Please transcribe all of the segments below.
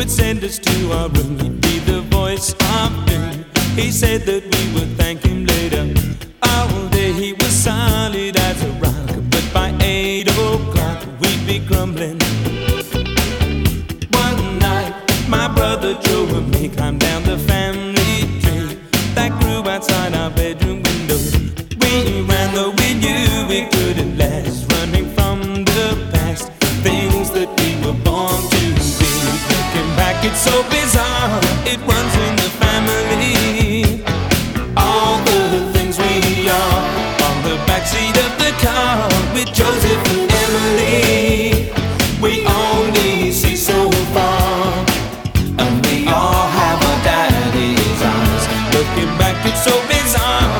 would send us to our room. He'd be the voice of doom. He said that we would thank him later. All day he was solid as a rock, but by 8 o'clock we'd be grumbling. One night my brother Joe and me climbed down the family tree that grew outside our bedroom window. We ran though we knew we couldn't last, running from the past, things that we were born to be. Looking back, it's so bizarre, it runs in the family. All the things we are on the backseat of the car with Joseph and Emily. We only see so far, and we all have our daddy's eyes. Looking back, it's so bizarre.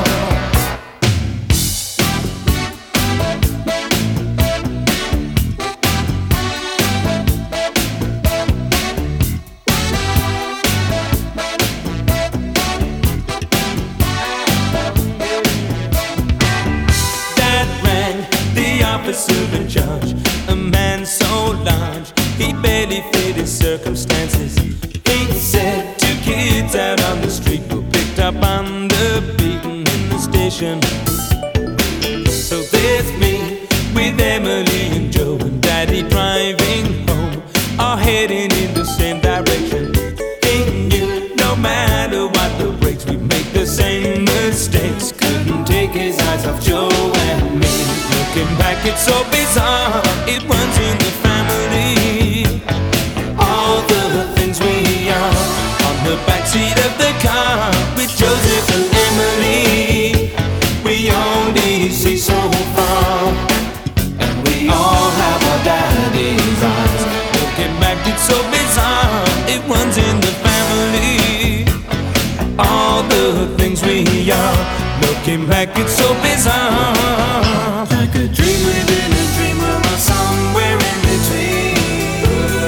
Officer in charge, a man so large he barely fit his circumstances. He said 2 kids out on the street were picked up on the beaten in the station. So there's me with Emily and Joe and Daddy driving home, all heading in the same direction. He knew no matter what the brakes, we'd make the same mistakes. Couldn't take his eyes off Joe and me. Looking back, it's so bizarre, it runs in the family. All the things we are on the backseat of the car with Joseph and Emily. We only see so far, and we all have our daddy's eyes. Looking back, it's so bizarre, it runs in the family. All the things we are, looking back, it's so bizarre. Like a dream within a dream, we're somewhere in between.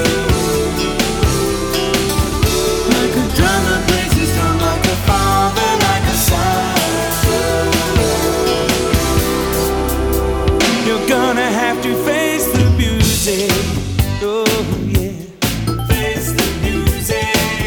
Like a drum that plays his drum, like a father, like a son. You're gonna have to face the music. Oh yeah, face the music.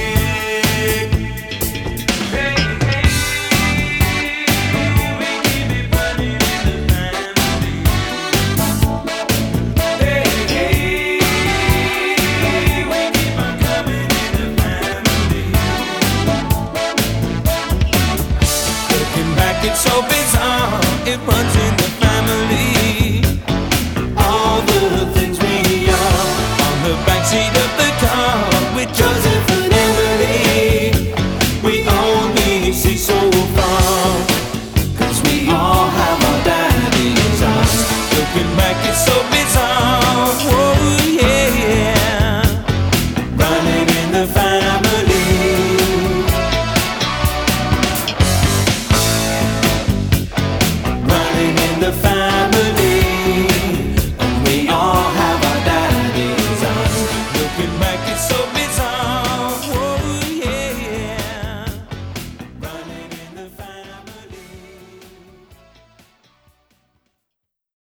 It's so bizarre, it runs in the family. All the things we are on the backseat of the car with Joseph and Emily. We only see so far, 'cause we all have our daddy's eyes. Looking back, it's so bizarre.